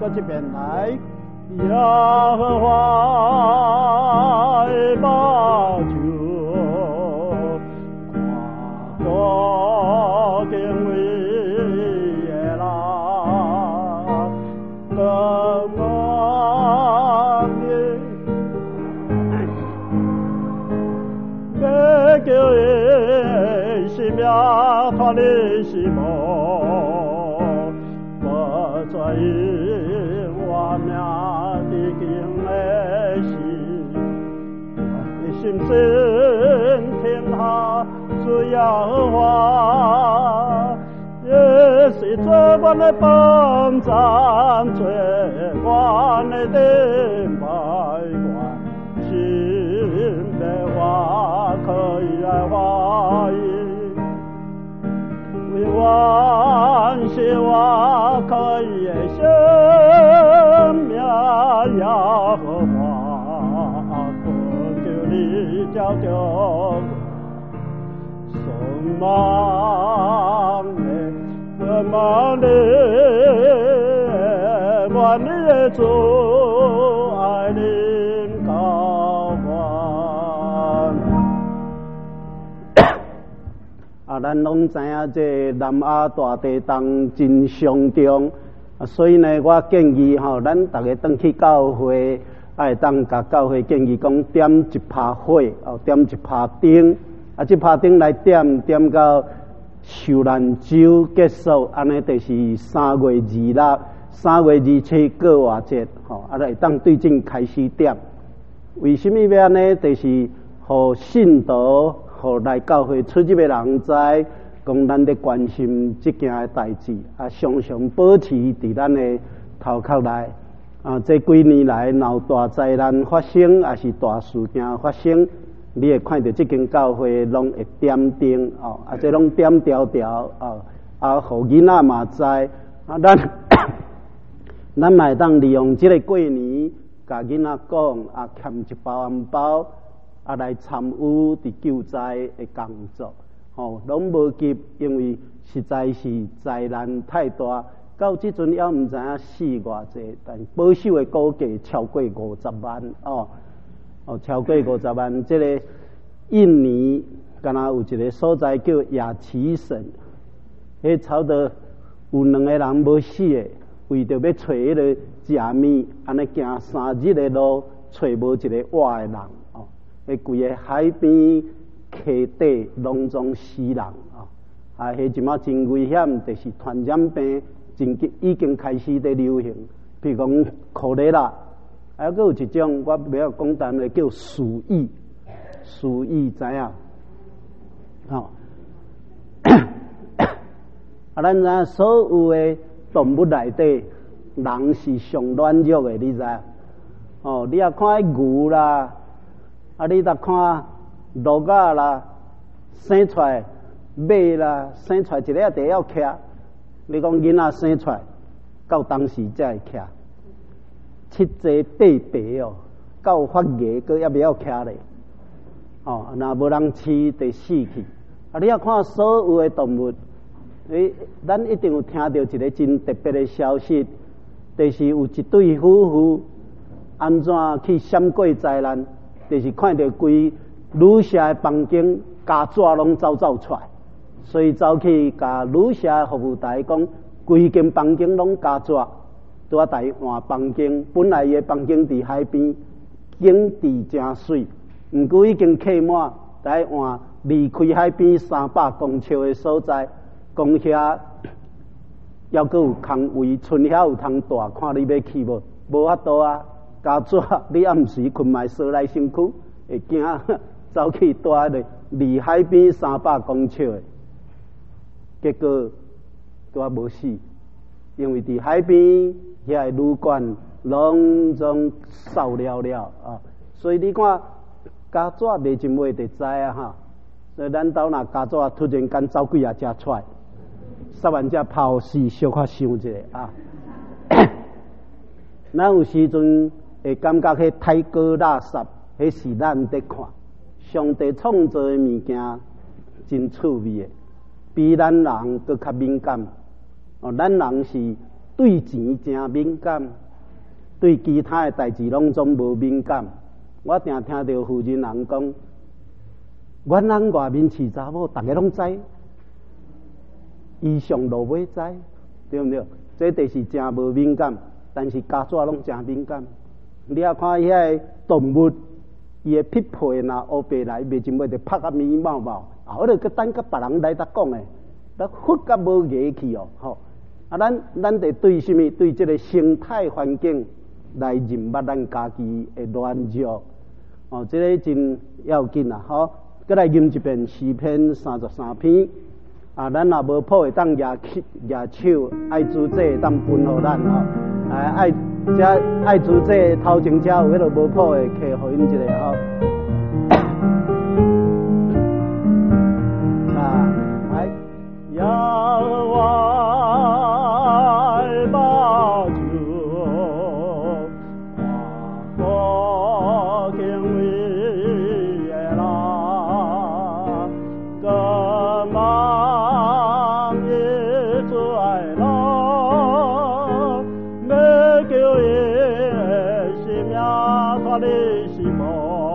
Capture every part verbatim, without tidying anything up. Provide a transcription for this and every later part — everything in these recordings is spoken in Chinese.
搁这边来，耶和华的宝座，跨过敬畏的人，更我的，要叫的生命脱离死亡。在因我命的经的是，我的心声听下主耶和华，也是做我的帮助，做我的顶拜官，心的话可以来话语，为我是我。可以生命耶和华，恳求你叫着送忙的，送忙的，万里的主爱领高官。啊，咱拢知影这南亚大地动真伤重，啊，所以呢，我建议吼，咱大家转去教会，爱当甲教会建议讲点一拍火，哦，点一拍灯，啊，这拍灯来点点到受难周结束，安尼就是三月二六、三月二七过活节，吼，啊，来当对正开始点。为什么要安尼？就是互信徒。互来教会出入的人知，讲咱咧关心即件的代志，啊，常常保持伫咱的头壳内。啊，这几年来，闹大灾难发生，也是大事件发生，你会看到即间教会拢会点灯哦，啊，这拢点条条哦，啊，互囡仔嘛知，啊，咱咱嘛会当利用即个过年，甲囡仔讲，啊，欠一包红包。啊，来参与伫救灾的工作，吼、哦，拢无急，因为实在是灾难太大，到即阵也毋知影死偌济，但保守的估计超过五十万哦，哦，超过五十万。即、这个印尼，敢若有一个所在叫雅奇省，迄差不多有两个人无死的，为着要找迄个食面，安尼行三日的路，找无一个活的人。迄规个海边溪底拢总死人啊！啊，迄即马真危险，就是传染病真已经开始在流行，比如讲可乐啦，还佫有一种我不要讲单的叫鼠疫，鼠疫知影？吼、哦，啊，咱知所有的动物内底，人是上软弱的，你知？哦，你也看牛啦。啊！你若看鹿仔啦，生出来马啦，生出来一个地要徛。你讲囡仔生出来，到当时才会徛。七岁八白哦，到发芽佫也袂晓徛咧。哦，若无人饲，得死去。啊！你要看所有的动物，诶，咱一定有听到一个真特别的消息，就是有一对夫妇安怎去闪过灾难。就是看到规女舍的房间家纸拢走走出来，所以走去甲女舍的服务台讲，规间房间拢家纸，拄啊台换房间。本来伊的房间伫海边，景致真水，毋过已经客满，来换离开海边三百公尺的所在，讲遐还佫有空位，剩遐有通住，看你要去无？无法度啊！家纸你暗时困埋烧来身躯，会惊走去住迄个离海边三百公尺的，结果拄啊无死，因为伫海边遐个旅馆拢总扫了了啊，所以你看家纸卖真卖就知啊哈。所以咱兜若家纸突然间走几啊只出来，煞万只抛死，小可想一下啊。咱有时阵会感觉迄太过垃圾，迄是咱在看。上帝创造的物件真趣味的，比咱人搁较敏感。哦，咱人是对钱真敏感，对其他的代志拢总无敏感。我定听到妇人人讲，阮人外面饲查某，大家拢知，伊上路尾知，对毋对？这就是真无敏感，但是家族拢真敏感。你也看遐个动物，伊的匹配若乌白来，袂真尾就拍啊面毛毛，啊，我著去等甲别人来搭讲诶，得佛甲无牙去哦，吼！啊，咱咱得对什么？对这个生态环境来认捌咱家己的软弱，哦，这个真要紧啊，吼！再来吟一遍诗篇三十三篇。啊，咱若无谱会当举举手，爱主者当分互咱吼，啊，爱遮爱主者头前遮有迄个无谱的，摕互因一个吼。啊，来，仰望把酒，我敬畏的人，干嘛？我的心梦，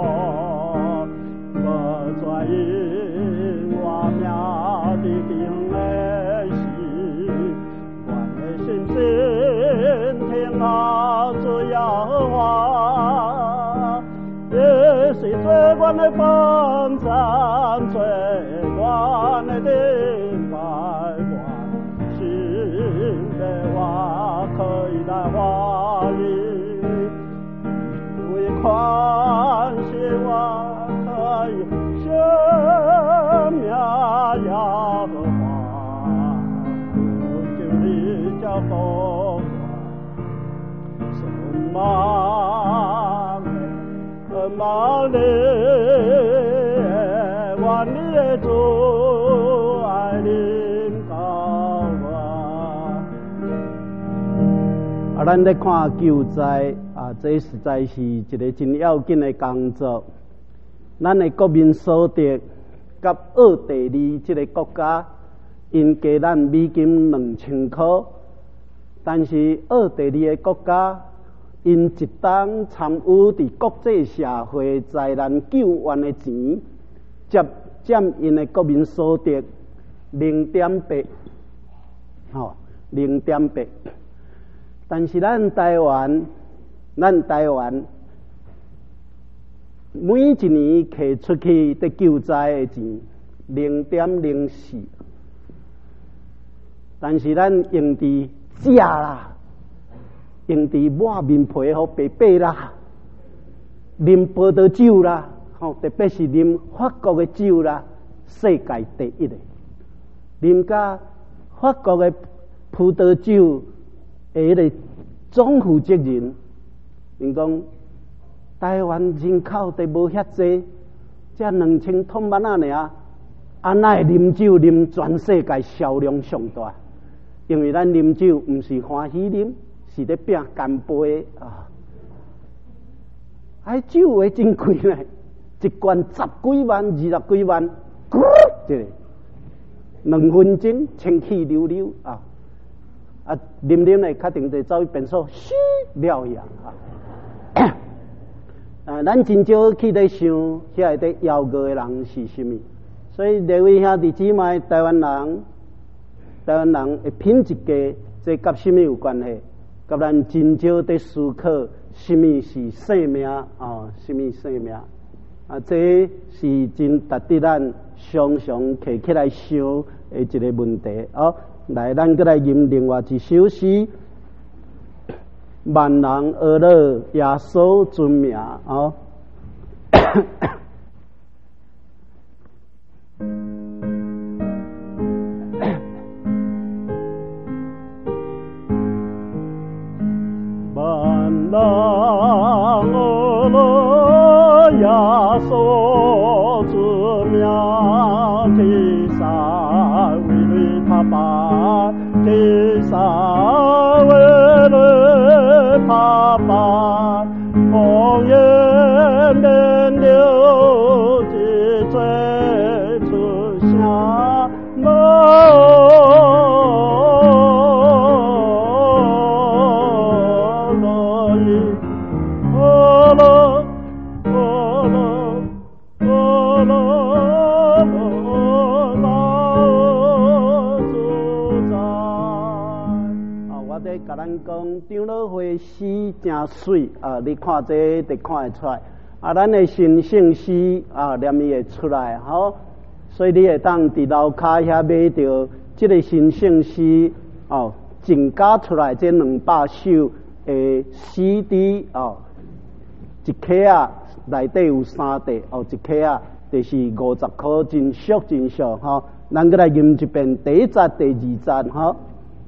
我转因我命的定的是，我的心心听啊主要话，也是最我的帮助，最我的顶白我心的话可以来话语。宽恕我可以生命要和华，求你教导我什么什么的万里主爱领导我。啊，咱咧看救灾。啊，这实在是一个真要紧的工作。咱的国民所得，甲奥地利这个国家，因加咱美金两千块，但是奥地利的国家，因一当参与伫国际社会灾难救援的钱，占占因的国民所得零点八，吼，零点八。但是咱台湾。咱台湾每一年摕出去得救灾的钱零点零四，但是咱用伫食啦，用伫抹面皮互白白啦，啉葡萄酒啦，吼，特别是啉法国的酒啦，世界第一的，啉甲法国的葡萄酒的迄个总负责人。因讲台湾人口都无遐济，才两千桶万啊尔，安那会啉酒啉全世界销量上大？因为咱啉酒毋是欢喜啉，是咧拼干杯啊！哎，酒话真贵呢，一罐十几万、二十几万，这两分钟清气溜溜啊！啊，啉啉嘞，确定就走去便所，嘘了呀啊！啊，咱真少去咧想，遐个咧邀歌的人是啥物？所以各位兄弟姊妹，台湾人，台湾人会品一家，这甲啥物有关系？甲咱真少咧思考，啥物是生命啊？啥物生命？啊，这是真值得咱常常摕起来想的一个问题。哦，来，咱再来吟另外一首诗。万人而乐，耶稣尊名哦。万人而乐，耶稣尊名，天上为你拍板，天上为你爸爸，红颜面流的最出下门， 我在甲咱讲，长老会诗真水啊！你看这就看会出来。啊，咱的神圣诗啊，念伊会出来吼。所以你会当伫楼骹遐买着即个神圣诗哦，增加出来这两百首的 C D 哦，一克啊内底有三块哦，一克啊就是五十块，真俗真俗吼。咱过来吟一遍第一节、第二节吼。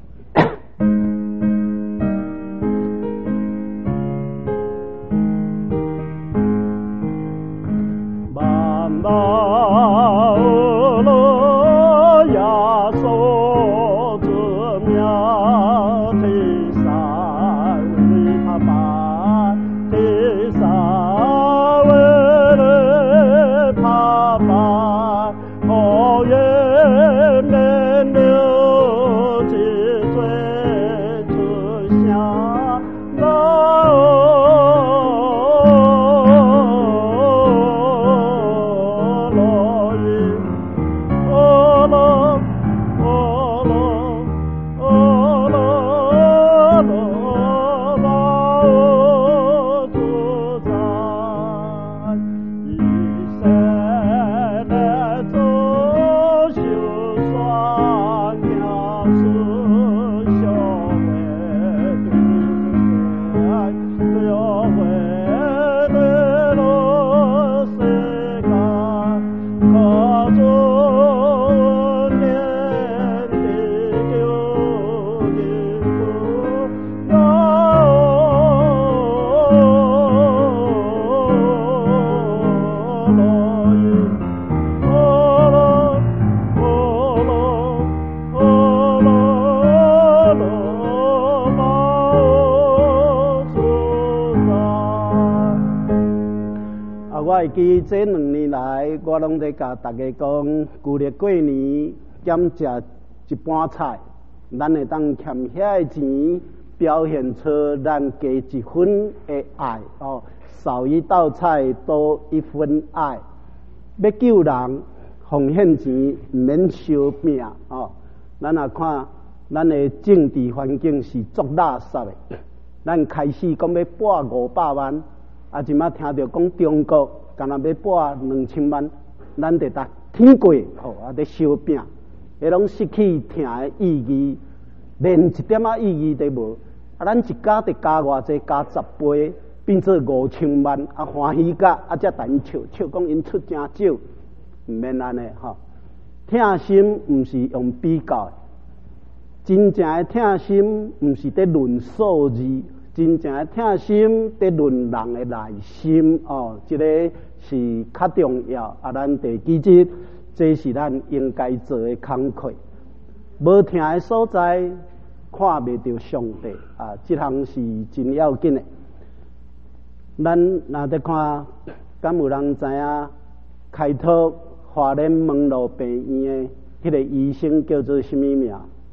记这两年来，我拢在甲大家讲，旧历过年减食一半菜，咱会当欠遐个钱，表现出咱加一分的爱哦。少一道菜，多一分爱。要救人，奉献钱，唔免烧饼哦。咱也看，咱的政治环境是足垃圾的。咱开始讲要拨五百万，啊，即马听到讲中国。干那要拨两千万，咱得搭天过哦，啊，得烧饼，迄拢失去听的意义，连一点仔意义都无。啊，咱一家得加偌济，加十倍，变做五千万，啊，欢喜甲，啊，才等笑笑讲因出真少，唔免安尼吼。疼心毋是用比较的，真正的疼心毋是伫论数字。真正的疼心得论人的内心哦，这个是较重要啊。咱第几节，这是咱应该做的工课。无疼的所在，看袂到上帝啊，这项是真要紧的。咱若得看，敢有人知影开拓华联门路病院的迄个医生叫做什么名？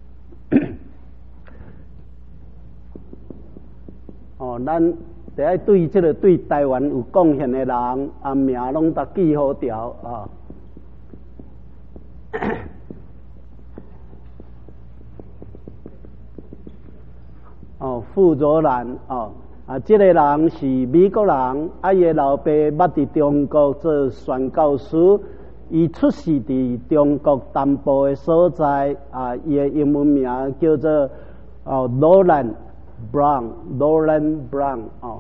哦，咱得爱对这个对台湾有贡献的人，啊名拢得记好条啊。哦，傅卓兰哦，啊，这个人是美国人，啊，伊的老爸捌伫中国做宣教师，伊出世伫中国东部的所在，啊，伊的英文名叫做哦罗兰。Brown，Lauren Brown 哦，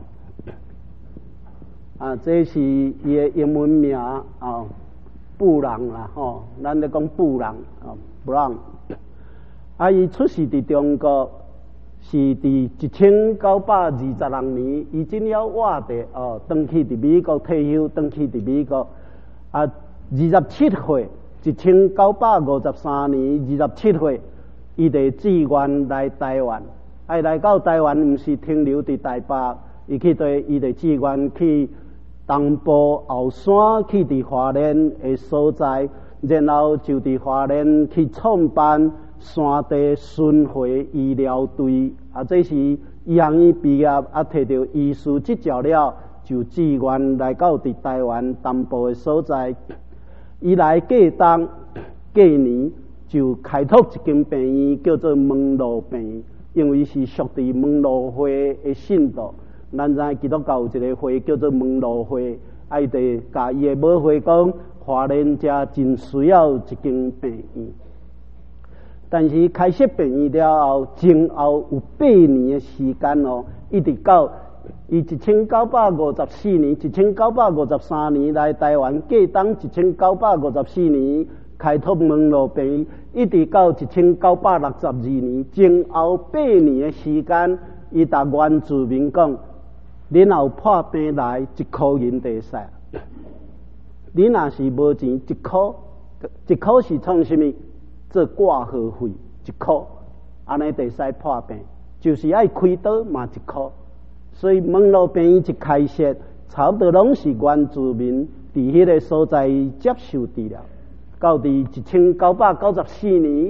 啊，这是伊的英文名哦，布朗啦吼，咱咧讲布朗哦 ，Brown， 啊，伊出世伫中国，是伫一千九百二十六年，伊真了活的哦，登去伫美国退休，登去伫美国，啊，二十七岁，一千九百五十三年二十七岁，伊就志愿来台湾。哎，来到台湾，毋是停留伫台北，伊去对伊的志愿去东部后山，去伫花莲的所在，然后就伫花莲去创办山地巡回医疗队。啊，这是医学院毕业，啊，摕到医师执照了，就志愿来到伫台湾东部的所在。伊来过冬过年，就开拓一间病院，叫做门路病院。 因为是属于门路会的信徒。咱知基督教有一个会叫做门路会，啊，伊就甲伊的母会讲，华人遮真需要一间病院。但是开设病院了后，前后有八年的时间哦，一直到伊一千九百五十四年、一千九百五十三年来台湾过冬，一千九百五十四年开拓门路病院，一直到一千九百六十二年，前后八年的时间，伊达原住民讲，恁若有破病来，一箍银地使。你若是无钱，一箍，一箍是创什么？做挂号费一箍，安尼就使破病，就是爱开刀嘛一箍。所以门路病院一开设，差不多拢是原住民伫迄个所在接受治疗。到伫一千九百九十四年，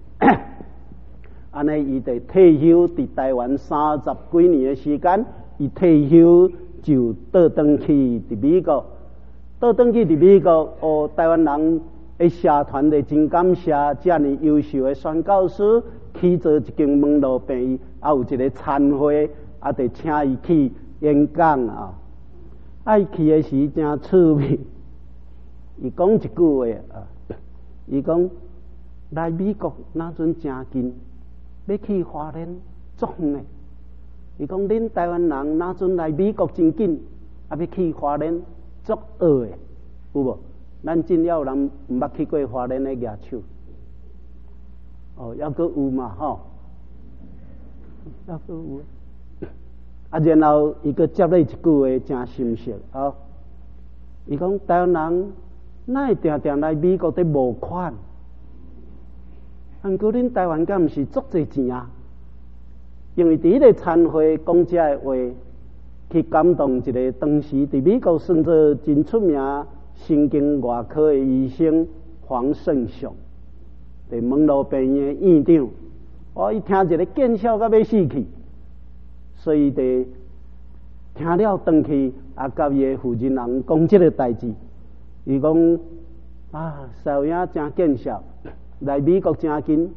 安尼伊就退休，伫台湾三十几年的时间，伊退休就倒转去伫美国，倒转去伫美国，哦，台湾人。诶，社团的真感谢，遮尔优秀的宣教师去做一间门路病院，啊有一个餐会，啊得请伊去演讲啊。爱去的时真趣味，伊讲一句话啊，伊讲来美国那阵真近，要去花莲足远的。伊讲恁台湾人那阵来美国真近，啊要去花莲足远的，有无？咱真了有人毋捌去过花莲的举手，哦，还阁有嘛吼，还阁有。啊，然后伊阁接了一句话真深刻哦，伊讲台湾人哪会定定来美国伫募款？毋过恁台湾敢毋是足侪钱啊？因为伫迄个餐会讲遮个话，去感动一个当时伫美国算做真出名。神经外科的医生黄胜雄，伫门路病院的院长，我伊听一个见笑到要死去，所以就听了回去，啊，甲伊的负责人讲这个代志，伊讲啊，小影真见笑，来美国真近，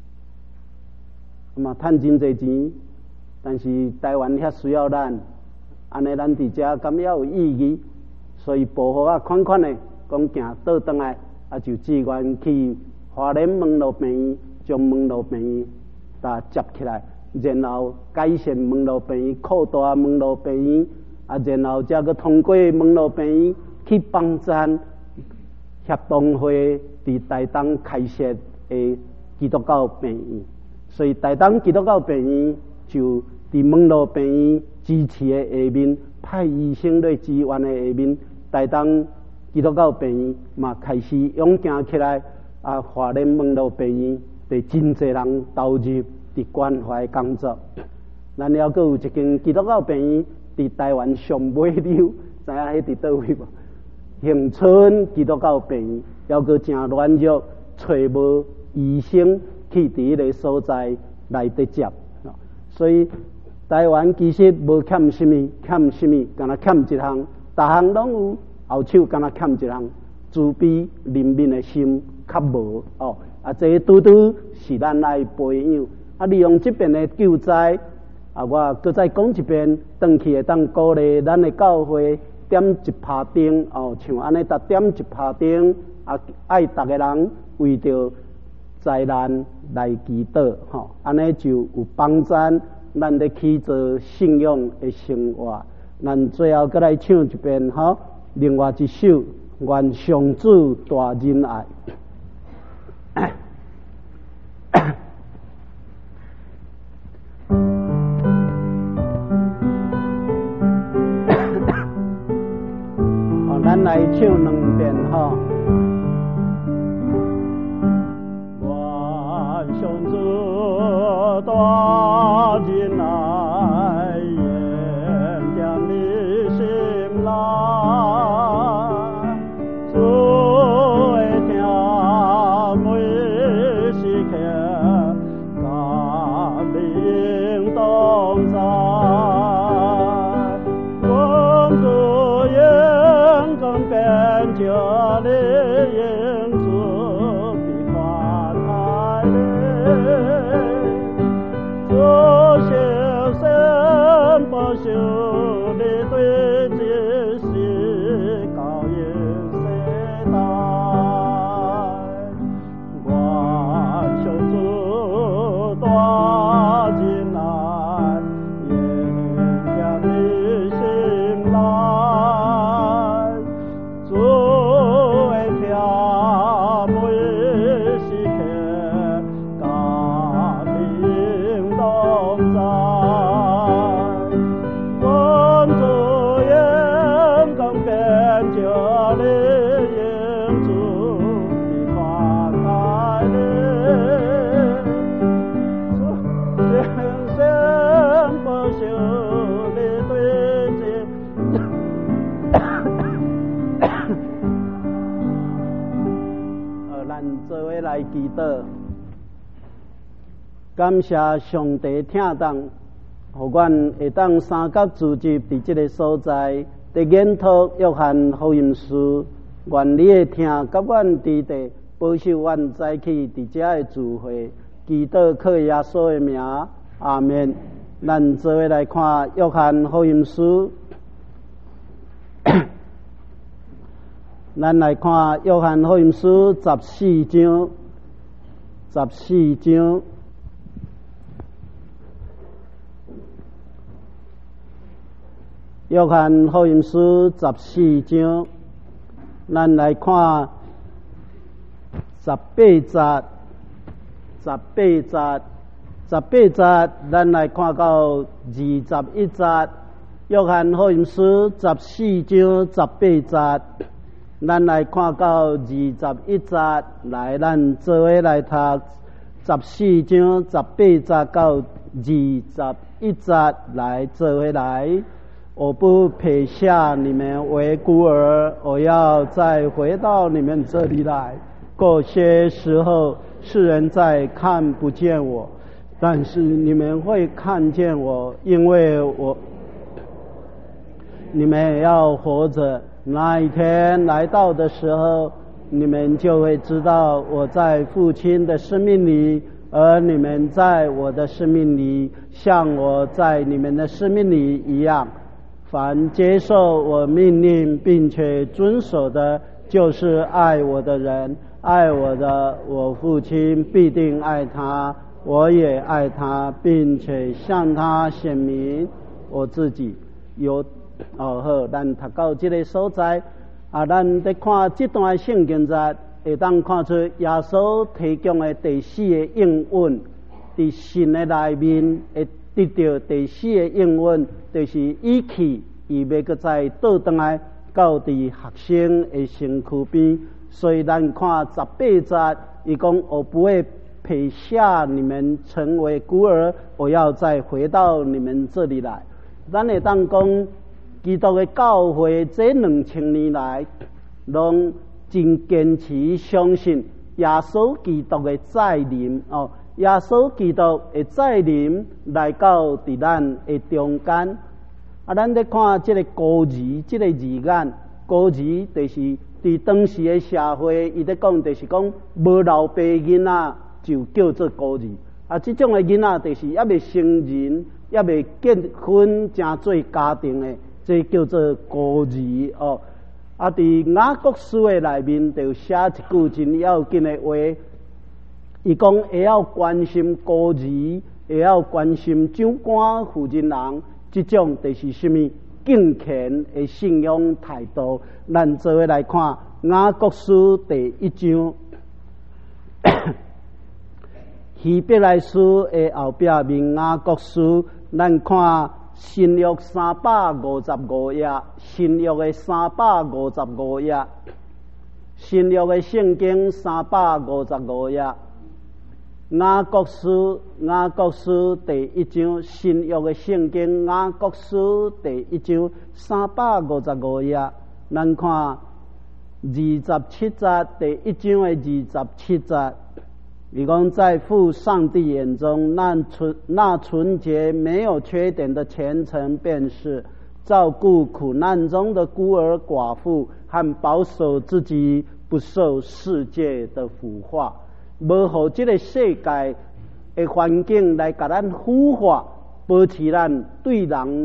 嘛趁真侪钱，但是台湾遐需要咱，安尼咱伫遮敢要有意义。所以保护啊款款的，讲行倒转来，啊就志愿去花莲门路病院，将门路病院打接起来，然后改善门路病院，扩大门路病院，啊然后再个通过门路病院去帮咱协同会伫台东开设的基督教病院，所以台东基督教病院就伫门路病院支持的下面，派医生来支援的下面。台东基督教病院嘛开始涌行起来，啊，花莲门路病院就真侪人投入伫关怀工作。咱了阁有一间基督教病院伫台湾上尾流，知影迄伫倒位无？恒春基督教病院，了阁真软弱，找无医生去伫迄个所在来得接，所以台湾其实无欠什么，欠什么，敢若欠一项。逐项拢有，后手敢若欠一项慈悲怜悯的心，较无哦。啊，这拄拄是咱爱培养。啊，利用这边的救灾，啊，我搁再讲一遍，回去会当鼓励咱的教会点一拍灯哦，像安尼，逐点一拍灯，啊，爱逐个人为着灾难来祈祷，吼、哦，安尼就有帮助咱咧去做信仰的生活。咱最后再来唱一遍哈，另外一首《愿上主大仁爱》。哦，咱来唱两遍哈。愿上主大仁爱。Oh 受你对这世高应世代，我求主大进来，迎向你心来，主的条每时刻家庭同在。做伙来祈祷，感谢上帝听当，互阮会当三角聚集伫即个所在，伫研读约翰福音书，愿你会听，甲阮伫地保守阮早起伫遮的聚会，祈祷靠耶稣的名，阿们。咱做伙来看约翰福音书。咱来看约翰福音书十四章，十四章，约翰福音书十四章，咱来看十八节，十八节，十八节，咱来看到二十一节，约翰福音书十四章十八节。咱来看到二十一节，来，咱做伙来读十四章十八节到二十一节，来做伙来。我不撇下你们为孤儿，我要再回到你们这里来。过些时候，世人再看不见我，但是你们会看见我，因为我你们也要活着。那一天来到的时候，你们就会知道我在父亲的生命里，而你们在我的生命里，像我在你们的生命里一样。凡接受我命令并且遵守的，就是爱我的人。爱我的，我父亲必定爱他，我也爱他，并且向他显明我自己。有哦好，咱读到这个所在啊，咱在看这段圣经节，会当看出耶稣提供的第四个应允，伫神的内面会得到第四个应允，就是伊去，伊要搁再倒转来到伫学生的身躯边。所以咱看十八节，伊讲我不会撇下你们成为孤儿，我要再回到你们这里来。咱会当讲。基督的教会这两千年来，拢真坚持相信耶稣基督的再临哦，耶稣基督的再临来到伫咱的中间。啊，咱咧看这个孤儿，这个字眼，孤儿就是伫当时的社会，伊咧讲就是讲无老爸囡仔就叫做孤儿。啊，这种的囡仔就是还未成人，还未结婚，正做家庭的。这叫做孤儿哦，啊！伫雅各书的内面就写一句真要紧的话，伊讲会要关心孤儿，会要关心长官负责人，这种就是什么敬虔的信仰态度。咱做伙来看雅各书第一章，希伯来书的后壁面雅各书，咱看。新约三百五十五页，新约的三百五十五页，新约的圣经三百五十五页，雅各书雅各书第一章，新约的圣经雅各书第一章三百五十五页，咱看二十七节，第一章的二十七节。你讲在父上帝眼中，那纯那纯洁没有缺点的虔诚，便是照顾苦难中的孤儿寡妇，和保守自己不受世界的腐化，无互这个世界的环境来甲咱腐化，保持咱对人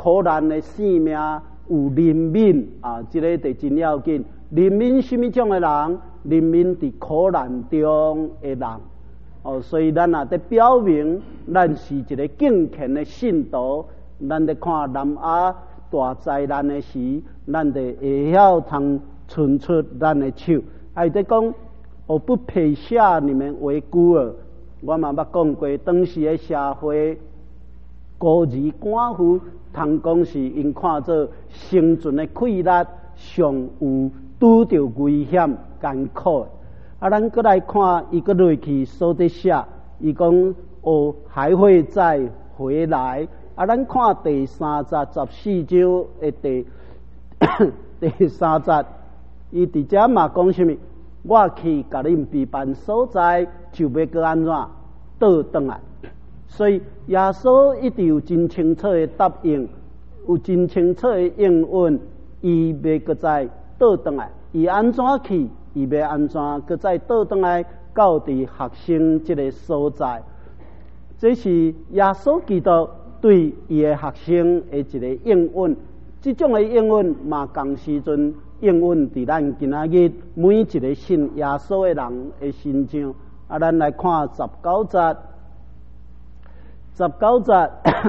苦难的性命有怜悯啊，这个就真要紧。怜悯什么种的人？怜悯伫苦难中的人。哦，所以咱也得表明，咱是一个敬虔的信徒。咱得看南亚大灾难的时，咱得会晓通伸出咱的手。还得讲，我不撇下你们为孤儿。我嘛捌讲过，当时的社会，孤儿寡妇，通讲是因看做生存的困难，上有拄着危险艰苦的。啊，咱搁来看，伊搁落去所得写，伊讲哦还会再回来。啊，咱看第三十十四章的第第三十，伊伫遮嘛讲什么？我去甲恁备办所在，就要搁安怎倒转来。所以耶稣一直有真清楚的答应，有真清楚的应允，伊要搁再倒转来。伊安怎去？伊要安怎搁再倒转来到伫学生这个所在？这是耶稣基督对伊的学生的一个应允。这种的应允嘛，同时阵应允伫咱今仔日每一个信耶稣的人的身上。啊，咱来看十九节，十九节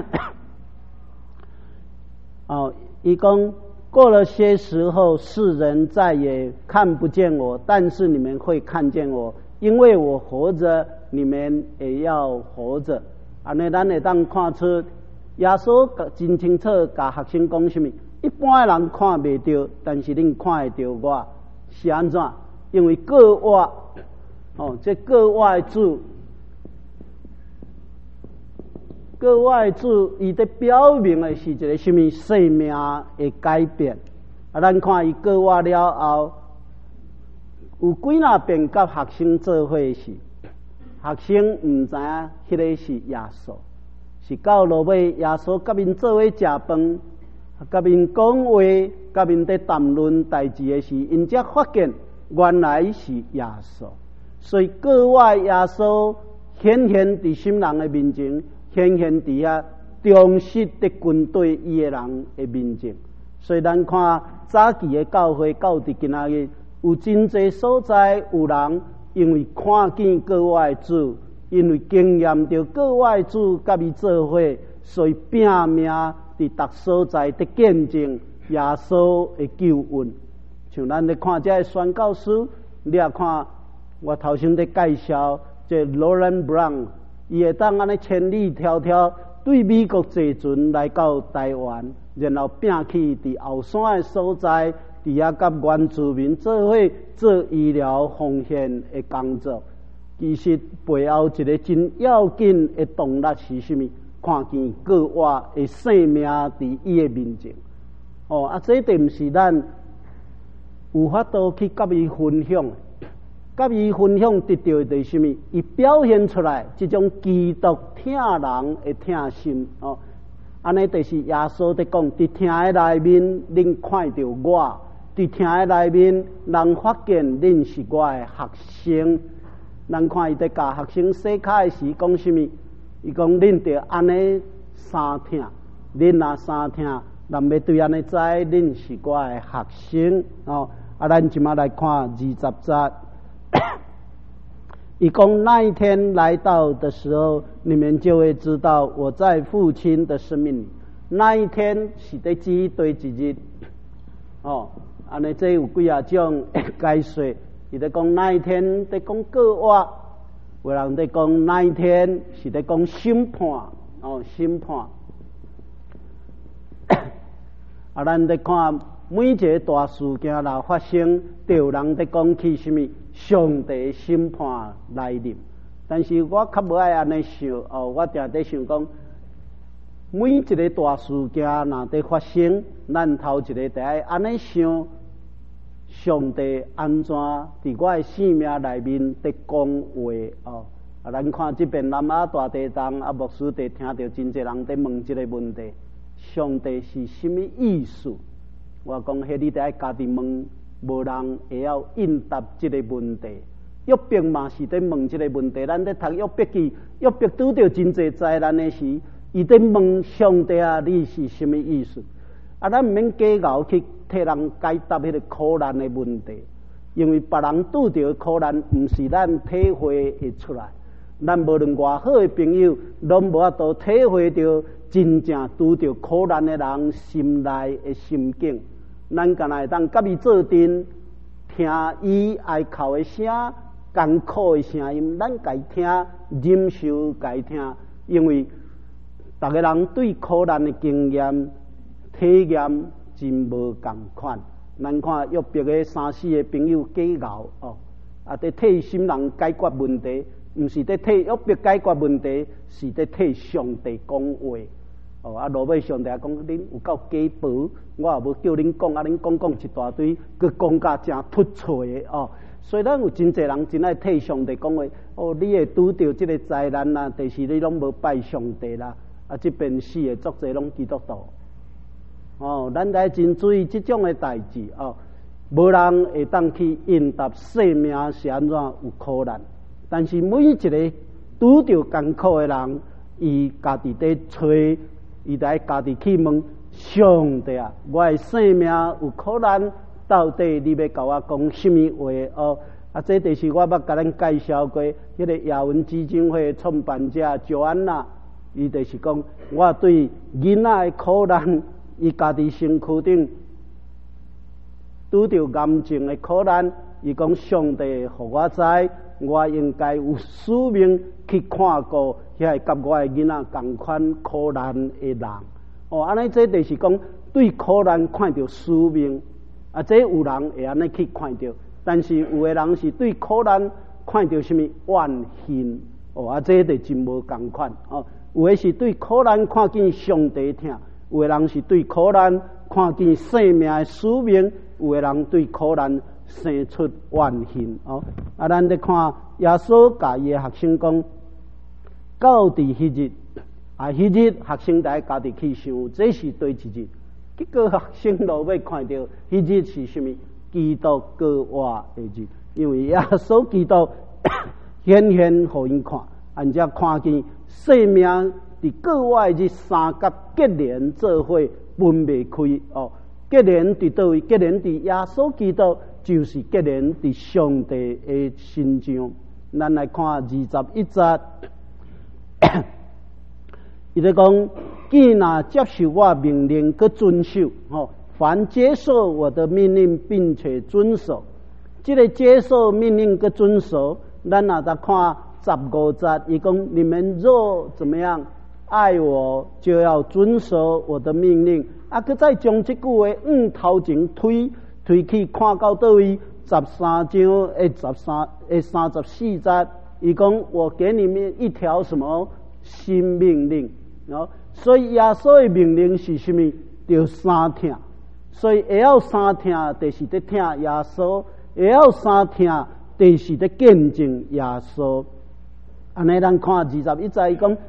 哦，伊讲。过了些时候，世人再也看不见我，但是你们会看见我，因为我活着，你们也要活着。安尼，咱会当看出耶稣真清楚甲学生讲什么？一般的人看袂到，但是恁看会到我，是安怎？因为各我哦，这各我的主。各位主，伊在表明的是一个什么生命的改变？啊，咱看伊各我了后，有几若遍甲学生做伙时，学生唔知影迄个是耶稣，是到落尾耶稣甲因做伙食饭，甲因讲话，甲因在谈论代志的时，因才发现原来是耶稣。所以各位耶稣显现伫心人的面前。显现伫遐忠实的军队伊的人的面前，所以咱看早期的教会到伫今仔日，有真济所在有人因为看见各位主，因为经验到各位主甲伊做伙，所以拼命伫逐所在的见证耶稣的救恩。像咱咧看这宣教书，你也看我头先咧介绍这 Lauren Brown。伊会当安尼千里迢迢对美国坐船来到台湾，然后摒去伫后山的所在，伫遐甲原住民做伙做医疗奉献的工作。其实背后一个真要紧的动力是什么？看见各我的生命伫伊的面前。哦，啊，这点是咱有法度去甲伊分享。甲伊分享得到的是什么？伊表现出来这种基督疼人的疼心哦，安尼就是耶稣在讲，伫疼的内面，恁看到我；伫疼的内面，人发现恁是我的学生。咱看伊在教学生洗脚的时讲什么？伊讲恁得安尼三疼，恁若三疼，人要对安尼知恁是我的学生哦。啊，咱即马来看二十节。一共那一天来到的时候，你们就会知道我在父亲的生命里。那一天是在指对一日哦，安尼这有几啊种解说。伊在讲那一天在讲各我，有人在讲那一天是在讲审判哦，审判。啊，咱在看每一个大事件若发生，都有人在讲起什么？上帝审判来临，但是我较无爱安尼想哦，我定在想讲，每一个大事件若在发生，咱头一个得爱安尼想，上帝安怎伫我的生命内面在讲话哦？啊，咱看这边南亚大地震，啊，牧师在听到真侪人在问这个问题：上帝是什么意思？我讲，迄你得爱家己问。无人会晓应答这个问题，约伯嘛是在问这个问题。咱在读约伯记，约伯拄到真济灾难的时， 伊在问上帝啊，你是什么意思？啊，咱唔免假熬去替人解答迄个苦难的问题，因为别人拄着苦难，唔是咱体会会出来。咱无论偌好的朋友，拢无法度体会到真正拄着苦难的人心内的心境。咱干来当甲伊做阵，听伊哀哭的声、艰苦的声音，咱该听、忍受该听，因为逐个人对苦难的经验、体验真无共款。咱看约伯的三四个朋友假熬哦，啊，在替心人解决问题，毋是在替约伯解决问题，是在替上帝讲话。哦，啊，落尾上帝讲，恁有够假薄，我也无叫恁讲，啊，恁讲讲一大堆，佮讲甲真突出的哦。所以咱有真侪人真爱替上帝讲话。哦，你会拄着即个灾难啦，但是你拢无拜上帝啦。啊，即边死的足侪拢基督徒。哦，咱来真注意即种的代志哦。无人会当去应答生命是安怎有苦难，但是每一个拄着艰苦的人，伊家己在吹。伊在家己去问上帝啊，我的生命有苦难，到底你要甲我讲什么话哦？啊，这就是我捌甲咱介绍过，迄个亚文基金会的创办者乔安娜，伊就是讲，我对囡仔的苦难，伊家己身躯顶拄着癌症的苦难，伊讲上帝互我知，我应该有使命去看顾。遐甲我的囡仔同款苦难的人，哦，安尼这就是讲对苦难看到使命，啊，这有人会安尼去看到，但是有的人是对苦难看到什么怨恨，哦，啊，这就真无共款，哦，有的是对苦难看见上帝疼，有的人是对苦难看见生命的使命，有的人对苦难生出怨恨，哦，啊，咱咧看耶稣甲伊的学生讲。到伫迄日，啊，迄日学生在家己去想，这是对一日。结果学生落尾看到迄日是什么？基督过活的日，因为耶稣基督显现互因看，人家看见生命伫过活的日三角结连做伙分袂开哦。结连伫倒位？结连伫耶稣基督，就是结连伫上帝的身上。咱来看二十一节。伊在讲，既然接受我命令，佮遵守，吼，凡接受我的命令并且遵守，这个接受命令佮遵守，咱也在看十五节，伊讲，你们若怎么样爱我，就要遵守我的命令。啊，佮再将这句话往头前推推去，看到倒位十三章诶十三诶三十四节。伊讲，我给你们一条什么新命令？哦，所以耶稣的命令是什么？就三听。所以会晓三听，就是在听耶稣；会晓三听，就是在见证耶稣。安尼，咱看二十一节，伊讲，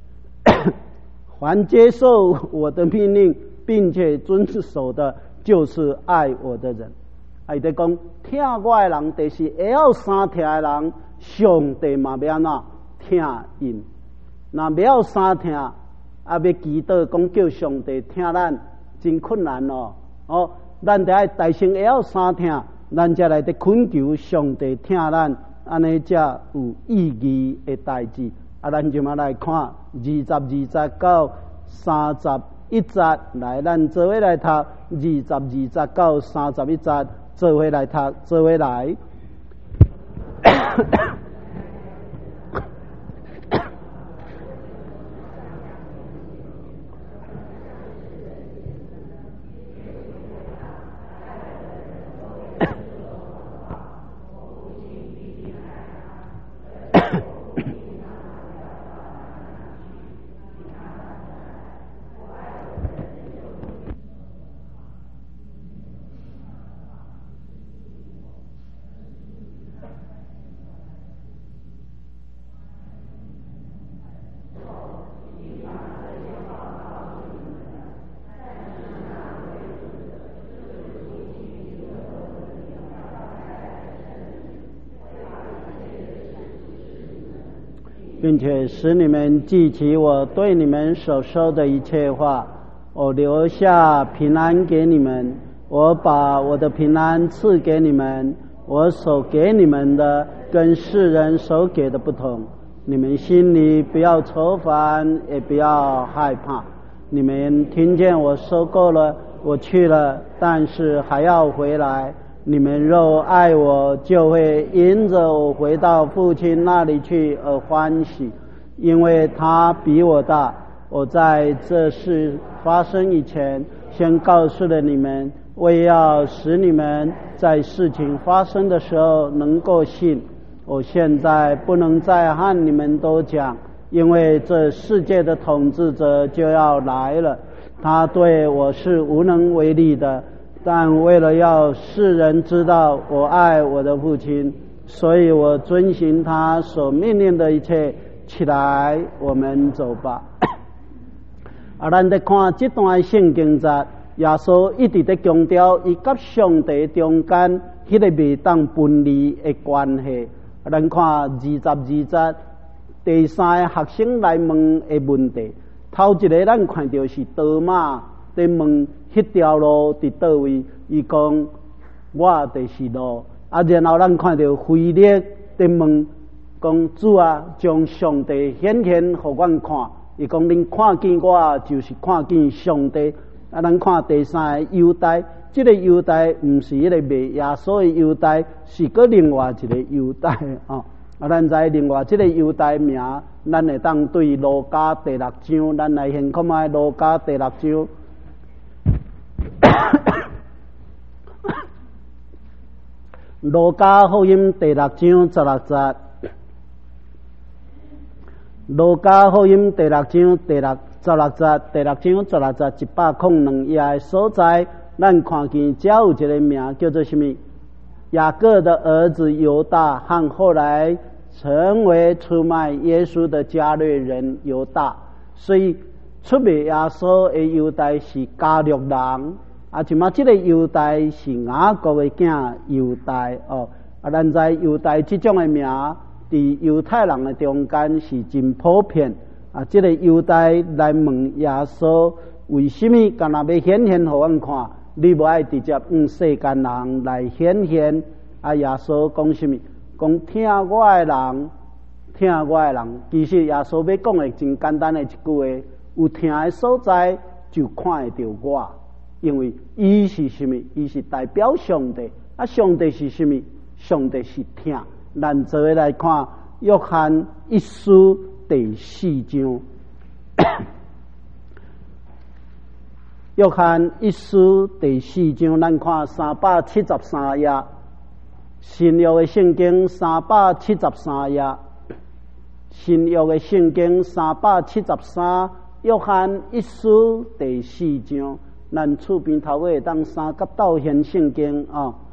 凡接受我的命令并且遵守的，就是爱我的人。啊，伊在讲，听我的人，就是会晓三听的人。上帝嘛要安怎听因？若不晓三听，啊要祈祷讲叫上帝听咱，真困难哦。哦，咱得爱大声会晓三听，咱才来得恳求上帝听咱，安尼才有意义的代志。啊，咱就嘛来看二十二节到三十一节，来，咱做伙来读二十二节到三十一节，做伙来读，做伙来。 并且使你们记起我对你们所说的一切话。我留下平安给你们，我把我的平安赐给你们，我所给你们的跟世人所给的不同。你们心里不要愁烦，也不要害怕。你们听见我说过了，我去了，但是还要回来。你们若爱我，就会因着我回到父亲那里去而欢喜，因为他比我大。我在这事发生以前，先告诉了你们，为要使你们在事情发生的时候能够信。我现在不能再和你们多讲，因为这世界的统治者就要来了，他对我是无能为力的。但为了要世人知道我爱我的父亲，所以我遵行他所命令的一切。起来，我们走吧。啊，咱在看这段圣经节，耶稣一直在强调伊甲上帝中间迄个未当分离的关系。啊，咱看二十二节第三个学生来问的问题，头一个咱看到是多马在问迄条路伫倒位，伊讲我就是路。啊，然后咱看到腓力在问讲主啊，将上帝显现互阮看。伊讲恁看见我，就是看见上帝。啊，咱看第三个犹大，这个犹大毋是迄个卖耶稣的犹大，是个另外一个犹大哦。啊，咱知另外这个犹大名，咱会当对路加第六章，咱来先看卖路加第六章。路加福音第六章十六节。路加福音第六章第六十六节，第六章十六节一百零两页的所在，咱看见这有一个名叫做什么？雅各的儿子犹大和后来成为出卖耶稣的加略人犹大，所以出卖耶稣的犹大是加略人，啊，即马这个犹大是雅各的囝犹大哦。啊，咱知犹大这种的名，伫犹太人的中间是真普遍。啊，这个犹大来问耶稣，为什么干那要显现互阮看？你无爱直接用世间人来显现？啊，耶稣讲什么？讲听我的人，听我的人。其实耶稣要讲的真简单的一句话：有听的所在就看得到我，因为伊是什么？伊是代表上帝。啊，上帝是什么？上帝是听。咱做伙来看约翰一书第四章。约翰一书第四章，咱看三百七十三页。新约的圣经三百七十三页，新约的圣经三百七十三，约翰一书第四章，咱厝边头尾当三角倒现圣经啊、哦。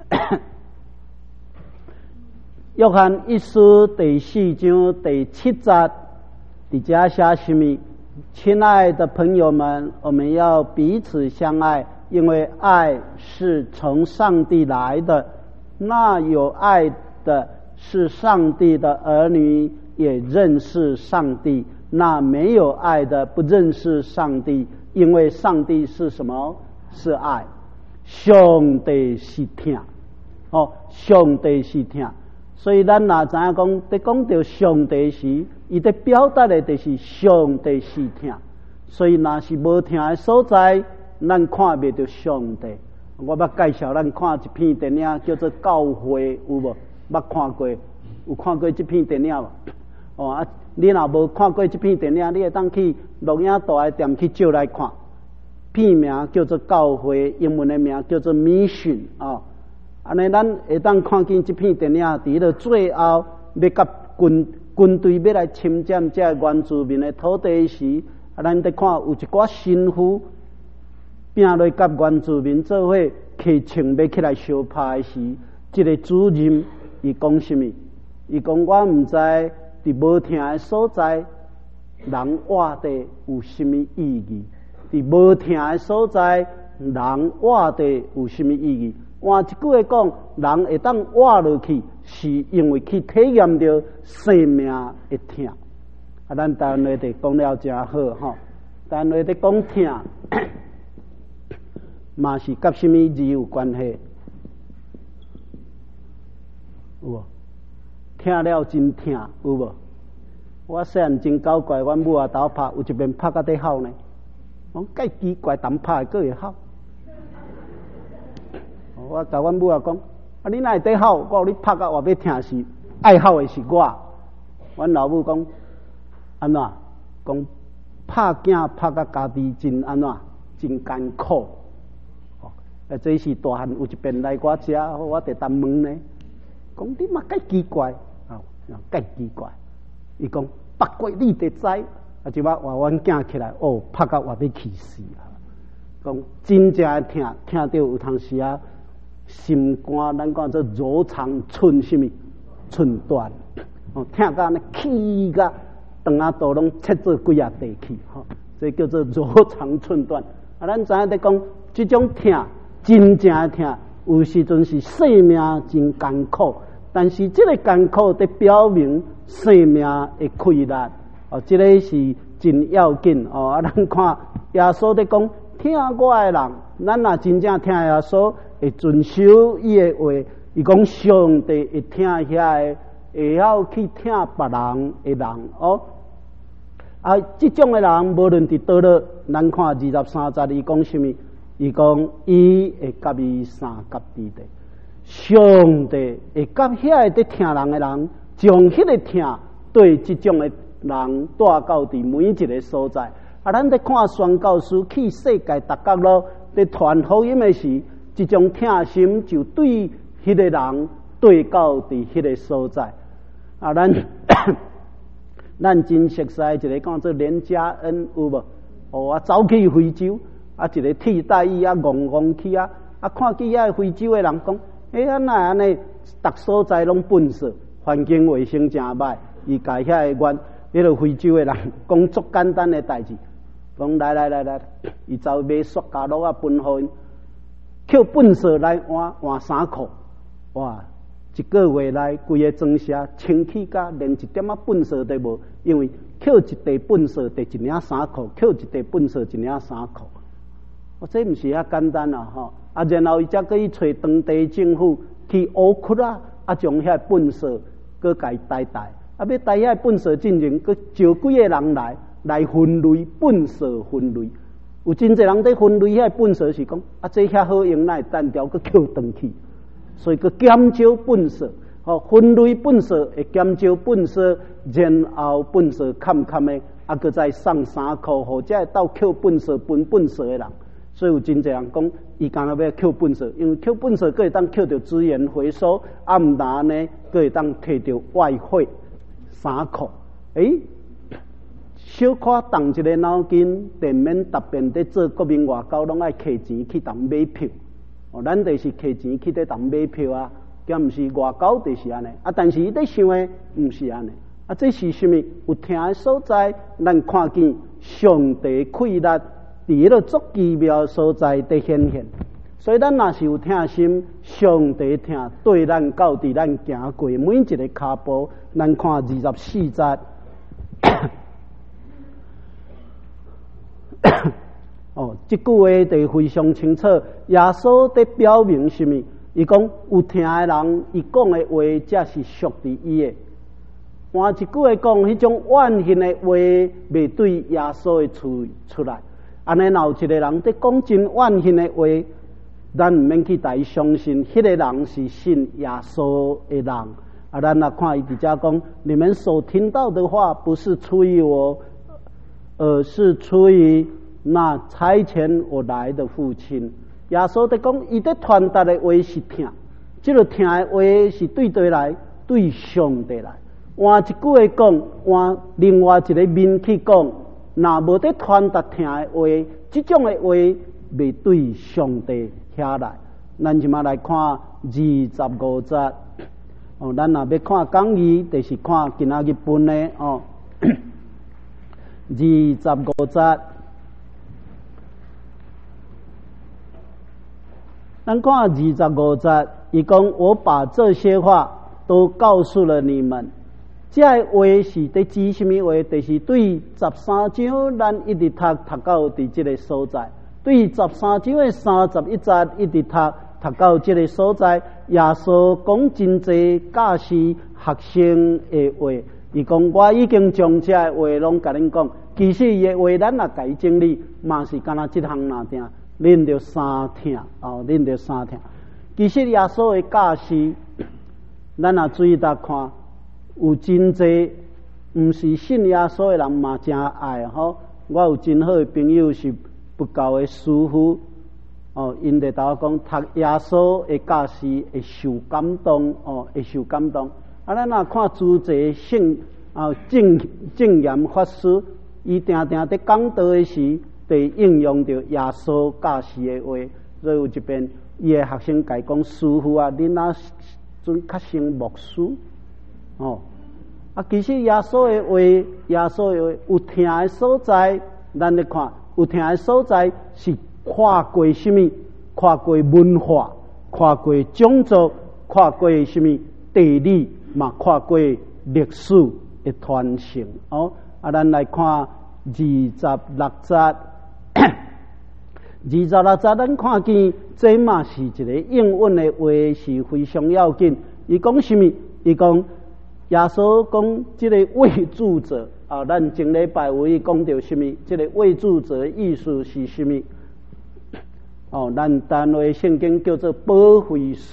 约翰一书第四章第七节，伫遮写什么？亲爱的朋友们，我们要彼此相爱，因为爱是从上帝来的。那有爱的是上帝的儿女，也认识上帝；那没有爱的不认识上帝，因为上帝是什么？是爱。上帝是听，哦，上帝是听。所以咱若知影讲，在讲到上帝时，伊在表达的就是上帝是听。所以若是无听的所在，咱看袂到上帝。我捌介绍咱看一篇电影叫做《教会》，有无？捌看过？有看过这篇电影无？哦啊，你若无看过这篇电影，你会当去录影带的店去借来看。片名叫做《教会》，英文的名叫做 Mission 哦。安尼咱会当看见这篇电影，伫了最后要甲军军队要来侵占这原住民的土地时，啊，咱得看有一寡神父拼落甲原住民做伙起枪要起来相拍时，这个主任伊讲什么？伊讲我毋知伫无听的所在，人活地有什么意义？伫无听的所在，人活地有什么意义？ 换一句话讲，人会当活落去，是因为去体验到生命的痛。啊，咱台湾话就讲了真好吼。台湾话在讲痛，嘛是甲什么字有关系？有无？听了真痛，有无？我细汉真搞怪，阮母阿斗拍，有一面拍甲底哭呢。讲介奇怪，当拍个会哭。我甲阮母阿讲，啊，你哪会底哭？我讲你拍甲我要疼死，爱哭的是我。阮老母讲，安怎？讲拍囝拍甲家己真安怎？真艰苦。哦，啊，这是大汉有一遍来我遮，我伫当问呢，讲你嘛介奇怪，啊，介奇怪。伊讲不过你得知，啊，即摆话阮囝起来，哦，拍甲我要气死啊！讲真正的疼，疼到有当时啊。心肝，咱讲做柔肠寸什么寸断，哦，听甲那气甲肠啊肚拢切做几啊地去，吼、哦，这叫做柔肠寸断。啊，咱知影在讲这种疼，真正的疼，有时阵是生命真艰苦，但是这个艰苦在表明生命的快乐，哦，这个是真要紧哦。啊，咱看耶稣在讲听我的人，咱若真正听耶稣。会遵守伊的话，伊讲上帝会听遐个，会晓去听别人的人哦。啊，这种的人无论伫倒落，咱看二十三节，伊讲什么？伊讲伊会甲伊三甲地地。上帝会甲遐个伫听人的人，将迄个听对这种的人带到伫每一个所在。啊，咱在看宣教士去世界逐角落，伫传福音的时。这种疼心就对迄个人对到伫迄个所在啊，咱咱真熟悉一个讲做连家恩有无？哦，啊走去非洲啊，一个替代役啊，戆戆去啊，啊看见遐非洲的人讲，哎啊那安尼，逐所在拢粪扫，环境卫生真歹，伊家遐个冤，迄个非洲的人讲足简单的代志，讲来来来来，伊走买塑胶袋啊分互因。捡粪扫来换换衫裤，哇！一个月来，规个庄社清气甲连一点仔粪扫都无，因为捡一地粪扫得一领衫裤，捡一地粪扫一领衫裤。哦，这毋是遐简单啊！吼！啊，然后伊才去找当地政府去乌窟啊，啊，将遐粪扫搁家带带，啊，要带遐粪扫进前，搁招几个人来来分类粪扫分类。有真侪人在分类遐粪扫是讲，啊，这遐好用，哪会单调，佮捡回去，所以佮减少粪扫。吼、哦，分类粪扫会减少粪扫，然后粪扫坎坎的，啊，佮再送衫裤，或者到捡粪扫分粪扫的人。所以有真侪人讲，伊干那要捡粪扫，因为捡粪扫可以当捡到资源回收，啊，毋但呢，可以当摕到外汇衫裤，诶。小可动一个脑筋，电免特别在做国民外交，拢爱摕钱去当买票。哦，咱就是摕钱去在当买票啊，兼毋是外交就是安尼。啊，但是伊在想诶，毋是安尼。啊，这是什么？有听诶所在，咱看见上帝快乐伫迄个足奇妙所在在显现。所以咱若是有听心，上帝听对咱到伫咱行过每一个骹步，咱看二十四节。哦，这句话就非常清楚。耶稣在表明什么？伊讲有听的人，伊讲的话才是属于伊的。换一句话讲，迄种怨恨的话未对耶稣的出出来。安尼，若有一个人在讲真怨恨的话，咱毋免去大相信，迄、那个人是信耶稣的人。啊，咱来看伊伫遮讲，你们所听到的话，不是出于我，而是出于那差遣我来的父亲。耶稣在讲，伊在传达的话是听，这个听的话是对对来，对上帝来。换一句话讲，换另外一个面去讲，若无在传达听的话，这种的话未对上帝遐来。咱即马来看二十五节。哦，咱若要看讲义，就是看今仔日本的哦。二十五节，咱咱看二十五节，伊讲我把这些话都告诉了你们。这话是在指什么话？就是对十三章，咱一直读读到伫这个所在。对十三章的三十一节，一直读读到这个所在。耶稣讲真济教示学生的话，伊讲我已经将这话拢甲恁讲。其实伊的话，咱若家整理，嘛是干那即项若听，恁着三听哦，恁着三听。其实耶稣的教示，咱若注意搭看。有真济，毋是信耶稣的人嘛真爱吼。我有真好的朋友是不教的师傅，哦，因伫甲我讲，读耶稣的教示会受感动，哦，会受感动。啊，咱若看主席圣啊正正言法师，伊定定伫讲道的时，得应用着耶稣教示的话。所以有一遍，伊的学生甲伊讲，师傅啊，恁若准较成牧师。哦，啊，其实耶稣的话，耶稣的话有听的所在，咱来看有听的所在是跨过什么？跨过文化，跨过种族，跨过什么地理，嘛跨过历史的传承。哦，啊，咱来看二十六节，二十六节，咱看见这嘛是一个应允的话，是非常要紧。伊讲什么？伊讲。耶稣讲，这个为主者啊，咱前礼拜有伊讲到什么？这个为主者的意思是什么？哦，咱单位圣经叫做保惠师。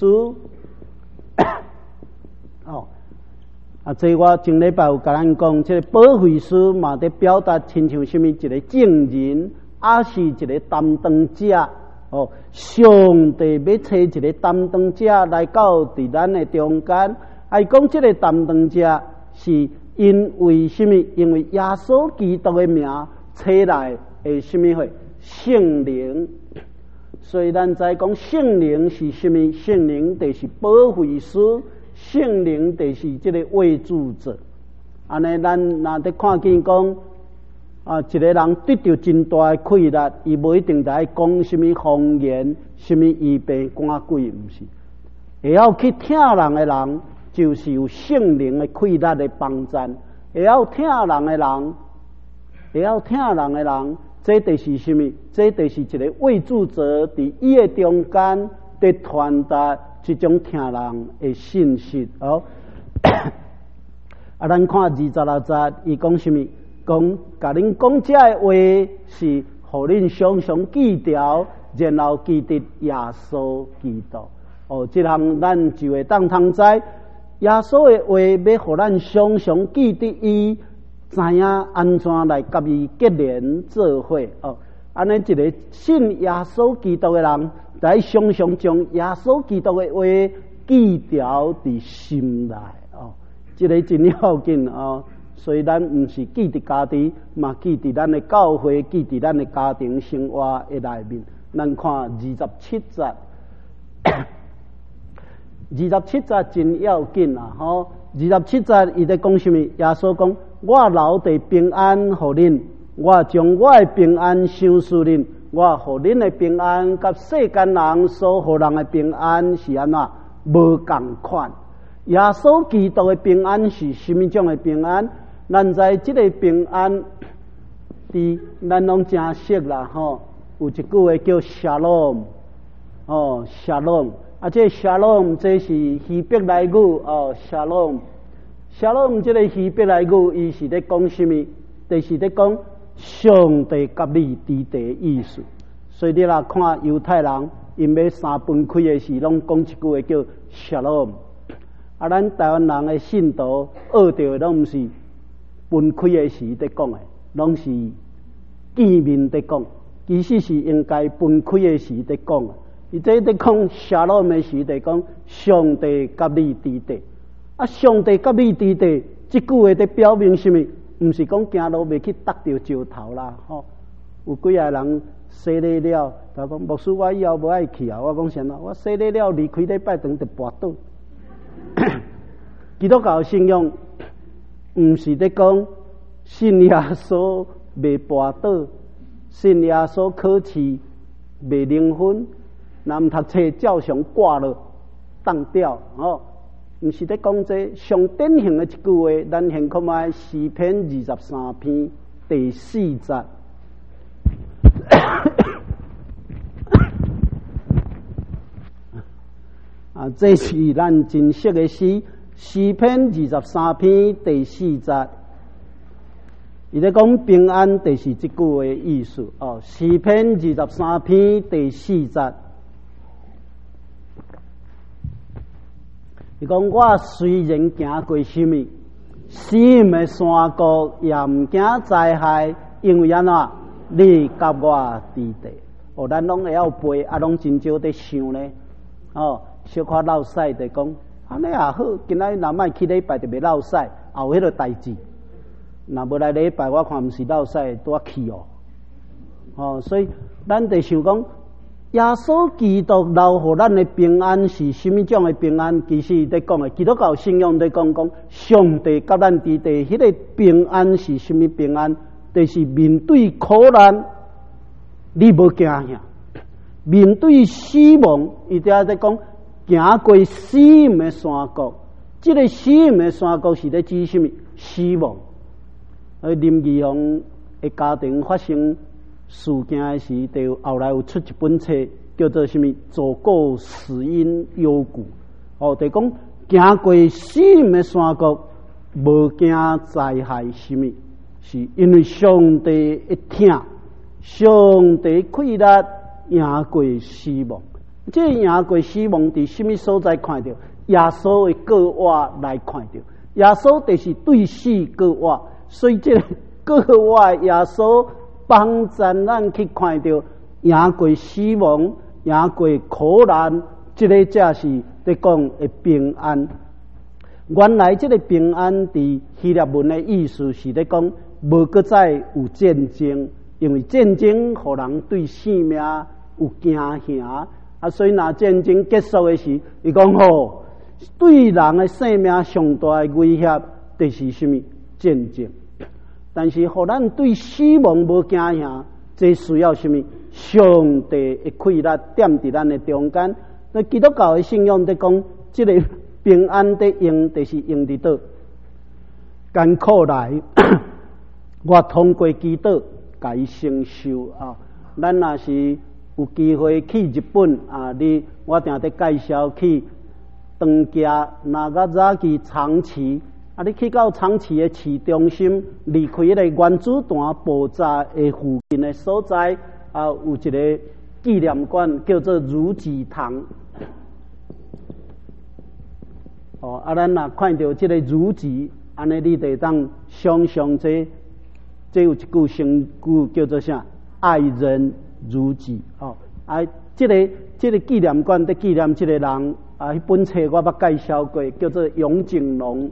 哦，啊，这我前礼拜有甲咱讲，这个保惠师嘛，在表达亲像什么？一个证人，也是一个担当者。哦，上帝要找一个担当者来到伫咱的中间。啊，讲这个担当者是因为什么？因为耶稣基督的名找来的什么会圣灵，所以咱在讲圣灵是什么？圣灵就是保惠师，圣灵就是这个为主者。安尼，咱若得看见讲啊，一个人得到真大的快乐，伊无一定在讲什么方言、什么医病赶鬼，毋是。会晓去听人的人。就是有圣灵的快乐的帮助，会晓听人的人，会晓听人的人，这就是什么？这就是一个为主者伫伊的中间，在传达这种听人的信息。哦，啊，咱看二十六节，伊讲什么？讲甲恁讲这的话是，互恁常常记牢，然后记得耶稣基督。哦，这项咱就会当通知。耶稣的话要互咱常常记得伊，知影安怎来甲伊结连做伙哦。安尼一个信耶稣基督的人，来常常将耶稣基督的话记牢伫心内哦。这个真要紧哦。所以咱毋是记伫家己，嘛记伫咱的教会，记伫咱的家庭生活的内面。咱看二十七节。二十七节真要紧啊！吼，二十七节伊在讲什么？耶稣讲：我留地平安互恁，我将我的平安赏赐恁，我互恁的平安，甲世间人所互人的平安是安怎无共款？耶稣基督的平安是什么种的平安？咱在这个平安，伫咱拢真熟啦，吼，有一句话叫 Shalom， 哦 ，Shalom。啊，这 Shalom 这是希伯来语哦 ，Shalom Shalom 这个希伯来语，伊是在讲什么？就是在讲上帝甲你伫地的意思。所以你来看犹太人，因要三分开的时，拢讲一句话叫 Shalom。啊，咱台湾人的信徒学到的拢毋是分开的时在讲的，拢是见面在讲。其实是应该分开的时在讲的。伊这在讲夏洛的时，在讲上帝甲你伫地。啊，上帝甲你伫地，这句话在表明什么？毋是讲行路袂去得到石头啦，吼。有几个人洗礼了，他讲牧师，我以后无爱去啊。我讲啥啊？我洗礼了，离开礼拜堂就跋倒。基督教信仰毋是在讲信耶稣袂跋倒，信耶稣考试袂零分。 若毋读册，照常挂了当掉哦。毋是咧讲这上典型的一句话，咱先看卖诗篇二十三篇第四节。啊，这是咱真熟的诗，诗篇二十三篇第四节。伊咧讲平安，就是这句话的意思哦。诗篇二十三篇第四节。伊讲我虽然行过什么死荫的山谷，也毋惊灾害，因为安怎你甲我伫地。哦，咱拢会晓背，啊，拢真少伫想咧。哦，小可落屎就讲，安尼也好，今仔若莫去礼拜就袂落屎，后迄个代志。若无来礼拜，我看毋是落屎，拄去哦。哦，所以咱得想讲。耶稣基督留予咱的平安是什么种的平安？其实在讲的基督教信仰在讲讲，上帝甲咱伫地，迄个平安是什么平安？就是面对苦难，你无惊吓；面对死亡，伊伫在讲，行过死荫的山谷。这个死荫的山谷是咧指什么？死亡。而林义雄的家庭发生事件的时，就后来有出一本册，叫做什么？走过死荫幽谷。哦，就讲行过死荫的山谷，无惊灾害什么？是因为上帝一听，上帝气力赢过死亡。这赢过死亡，伫什么所在看到？耶稣的个话来看到。耶稣就是对死个话，所以这个个话耶稣帮助咱去看到赢过死亡，赢过苦难，这个才是在讲的平安。原来这个平安伫希腊文的意思是在讲无搁再有战争，因为战争互人对性命有惊吓啊，所以若战争结束的时，伊讲吼，对人的生命上大的威胁就是什么？战争。但是互咱对死亡无惊吓，这需要什么？上帝的气力点伫咱的中间。那基督教的信仰在讲，这个平安的用，就是用伫倒艰苦来，我通过基督甲伊承受啊。咱若是有机会去日本啊，你我定在介绍去长家那个早期长崎啊，你去到长崎的市中心，离开迄个原子弹爆炸的附近的所在啊，有一个纪念馆叫做如己堂。哦，啊，咱若看到这个如己，安尼你得当想象这，这有一句成句叫做啥？爱人如己。哦，啊，这个这个纪念馆在纪念这个人啊，迄本册我捌介绍过，叫做永景龙。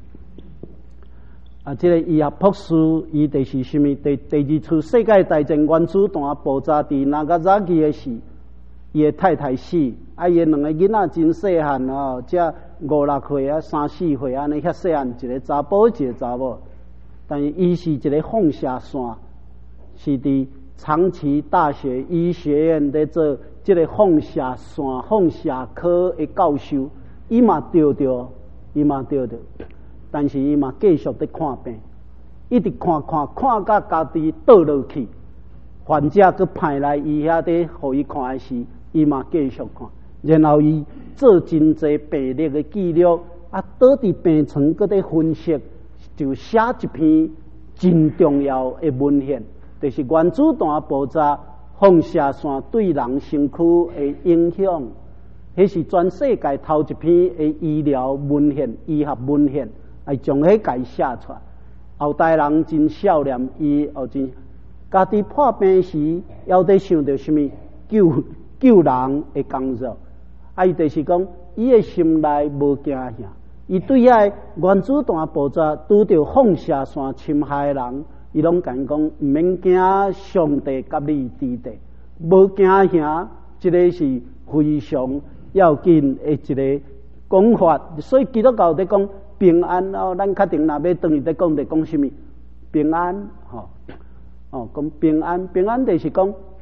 啊，这个医学博士，伊就是什么？第第二次世界大战原子弹爆炸伫那个早期的时，伊的太太死，啊，伊两个囡仔真细汉哦，才五六岁啊，三四岁安尼遐细汉，一个查甫，一个查某。但是伊是一个放射线，是伫长崎大学医学院在做这个放射线放射科的教授，伊嘛得着，伊嘛得着。但是伊嘛继续在看病，一直看看看到家己倒落去，患者佮派来伊遐底，互伊看的时，伊嘛继续看，然后伊做真济病历的记录，啊，倒伫病床佮在分析，就写一篇真重要的文献，就是原子弹爆炸放射线对人身躯的影响，迄是全世界头一篇的医疗文献、医学文献。来将迄个写出来，后代人真少年，伊后真家己破病时，要得想到什么救救人的工作，啊，伊就是讲，伊的心内无惊吓，伊对遐原子弹爆炸拄着放射线侵害的人，伊拢讲讲毋免惊，上帝甲你伫地，无惊吓，这个是非常要紧的一个讲法，所以基督教在讲。平安哦，咱确定若要等于在讲，在讲什么？平安，吼、哦，哦，讲平安，平安就是讲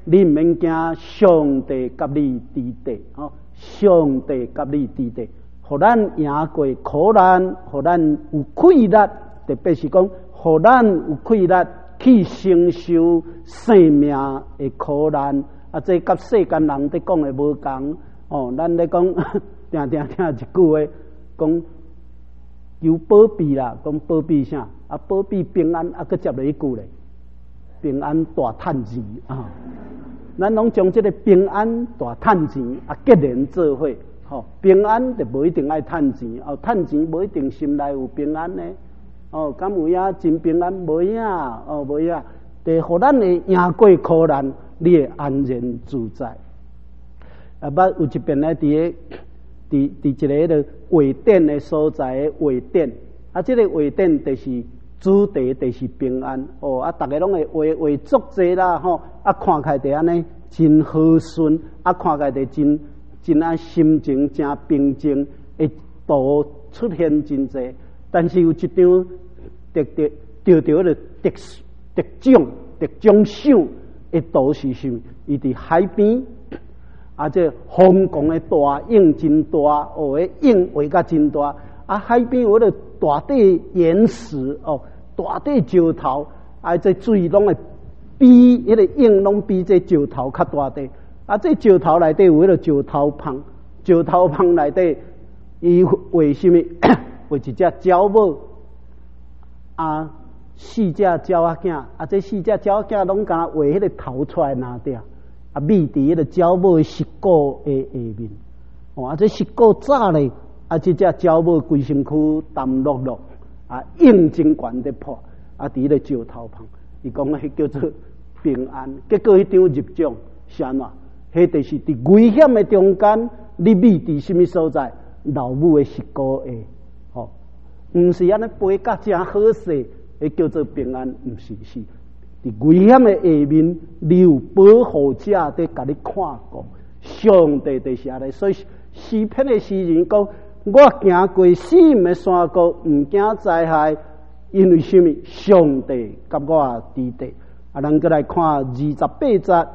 你唔免惊，上帝甲你伫地，哦，上帝甲你伫地，互咱赢过苦难，互咱有气力，特别是讲，互咱有气力去承受生命的苦难。啊，这甲世间人伫讲的无共，哦，咱咧讲，定定听一句话，讲求保庇啦，讲保庇啥？啊，保庇平安，啊，佮接落一句咧，平安大趁钱啊！咱拢将这个平安大趁钱啊结连做伙，吼、哦，平安就无一定爱趁钱，哦，趁钱无一定心内有平安呢，哦，敢有影真平安无影，哦，无影，得互咱会赢过苦难，你会安然自在。啊，捌有一遍咧，伫个伫伫一个咧画典的所在的画典，啊，这个画典就是主题就是平安哦，啊，大家拢会画画足济啦吼，啊，看起来就安尼真和顺，啊，看起来就真真啊心情真平静，会图出现真济。但是有一张得得得到了得得奖得奖赏的图是啥物？伊伫海边。啊！这疯狂的大影真大，哦，迄影画甲真大。啊，海边有迄个大块岩石，哦，大块石头，啊，这水拢会比迄个影拢比这石头较大块。啊，这石头内底有迄个石头旁，石头旁内底伊画什么？画一只鸟母，啊，四只鸟仔囝，啊，这四只鸟仔囝拢敢画迄个头出来哪点？啊，秘伫迄个鸟母的膝骨的下面，哦，啊，这膝骨早咧，啊，这只鸟母规身躯澹漉漉，啊，硬真悬在破，啊，伫迄个石头旁，伊讲迄叫做平安。结果迄张入奖是安怎？迄就是伫危险的中间，你秘伫什么所在？老母的膝骨下，哦，毋是安尼飞甲真好势，迄叫做平安，毋是是。伫危险的下面，你有保护者在甲你看顾，上帝就是安尼。所以诗篇的诗人讲：我行过死荫的山谷，毋惊灾害，因为什么？上帝甲我伫地。啊，咱再来看二十八节。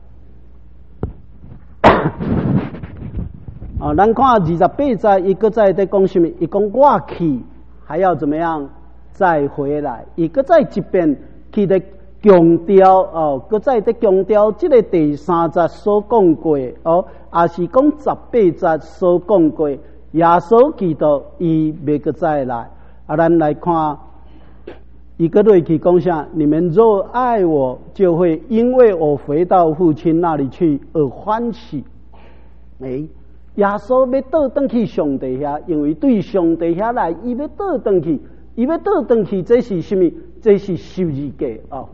啊，咱看二十八节，伊搁再在讲什么？伊讲我去，还要怎么样再回来？伊搁再一遍去的。强调哦，搁再在强调，这个第三节所讲过哦，也是讲十八节所讲过，耶稣基督伊未搁再来。啊，咱来看，伊搁落去讲啥？你们若爱我，就会因为我回到父亲那里去而欢喜。诶、欸，耶稣要倒转去上帝遐，因为对上帝遐来，伊要倒转去，伊要倒转去，这是什么？这是十字架哦。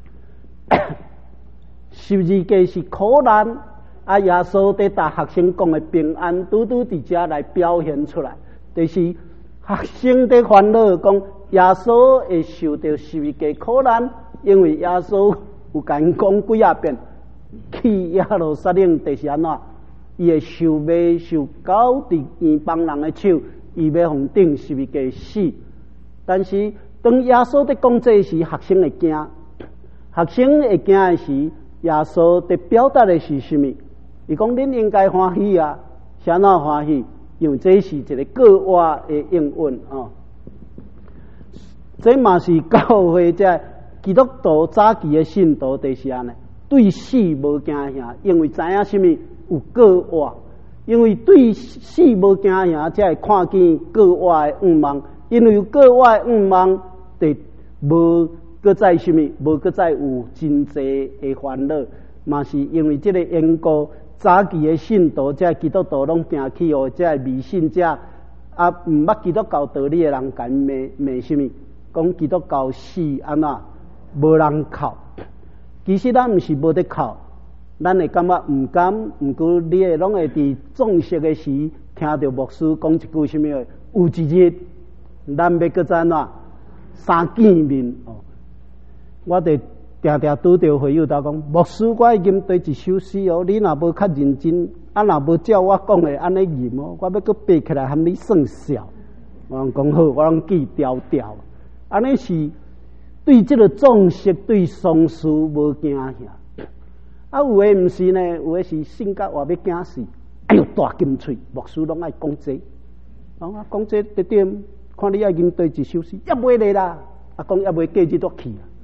十字架是苦难，啊！耶稣在大学生讲的平安，拄拄伫遮来表现出来。就是学生在烦恼讲，耶稣会受到十字架苦难，因为耶稣有甲因讲几啊遍，去耶路撒冷就是安怎，伊会受骂受搞伫异邦人的手，伊要互顶十字架死。但是当耶稣在讲这时，学生会惊。学生会惊的时，耶稣在表达的是什么？伊讲恁应该欢喜啊，啥哪欢喜？因为这是一个个话的应允哦。这嘛是教会在基督徒早期的信徒就是安尼，对死无惊吓，因为知影什么有个话，因为对死无惊吓，才会看见个话的愿望，因为有个话的愿望，就无。搁再什么？无搁再有真济的烦恼，嘛是因为这个缘故，早期的信徒、这基督徒拢行去哦，这迷信者啊，毋捌基督教道理的人，敢骂骂什么？讲基督教死安怎无人哭？其实咱毋是无得哭，咱会感觉毋甘，毋过你会拢会伫壮息的时听到牧师讲一句什么？有一日，咱要搁再安怎三见面哦。我哋定定拄着会友头讲，牧师我已经对一首诗哦，你若无较认真，啊若无照我讲的安尼吟哦，我要搁背起来喊你算笑。我讲好，我拢记条条。安尼是对这个壮士对丧事无惊吓。 啊，有诶毋是呢，有诶是性格话要惊死，哎呦大金喙，牧师拢爱讲这，讲啊讲这特点，看你爱认对一首诗，也袂咧啦，啊讲也袂过日都去啊。